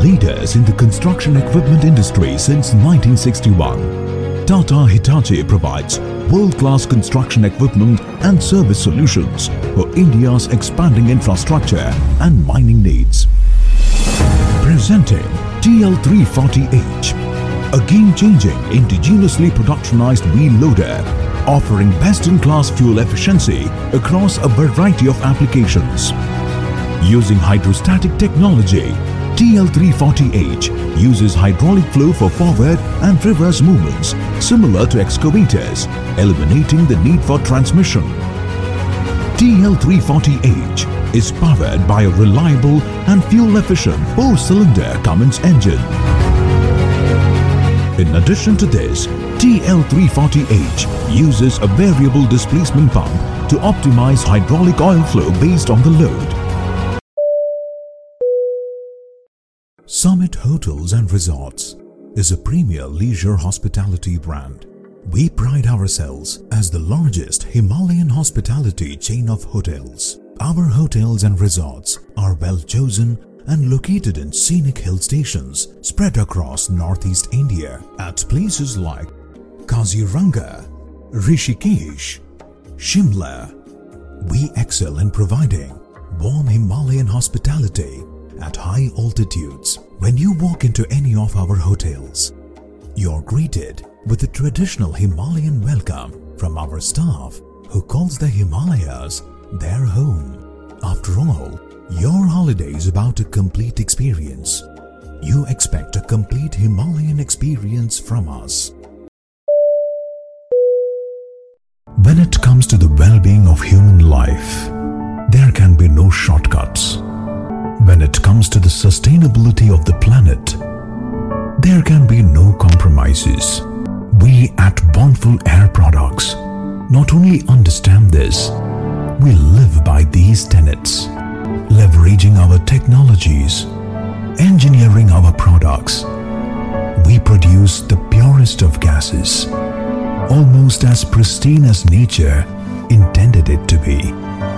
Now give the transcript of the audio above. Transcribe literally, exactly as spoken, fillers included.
Leaders in the construction equipment industry since nineteen sixty-one, Tata Hitachi provides world-class construction equipment and service solutions for India's expanding infrastructure and mining needs. Presenting T L three forty H, a game-changing indigenously productionized wheel loader offering best-in-class fuel efficiency across a variety of applications. Using hydrostatic technology, T L three forty H uses hydraulic flow for forward and reverse movements similar to excavators, eliminating the need for transmission. T L three forty H is powered by a reliable and fuel-efficient four-cylinder Cummins engine. In addition to this, T L three forty H uses a variable displacement pump to optimize hydraulic oil flow based on the load. Summit Hotels and Resorts is a premier leisure hospitality brand. We pride ourselves as the largest Himalayan hospitality chain of hotels. Our hotels and resorts are well chosen and located in scenic hill stations spread across northeast India at places like Kaziranga, Rishikesh, Shimla. We excel in providing warm Himalayan hospitality at high altitudes. When you walk into any of our hotels, you're greeted with a traditional Himalayan welcome from our staff who calls the Himalayas their home. After all, your holiday is about a complete experience. You expect a complete Himalayan experience from us. When it comes to the well-being of human life, there can be no shortcuts. When it comes to the sustainability of the planet, there can be no compromises. We at Bondful Air Products not only understand this, we live by these tenets. Leveraging our technologies, engineering our products, we produce the purest of gases, almost as pristine as nature intended it to be.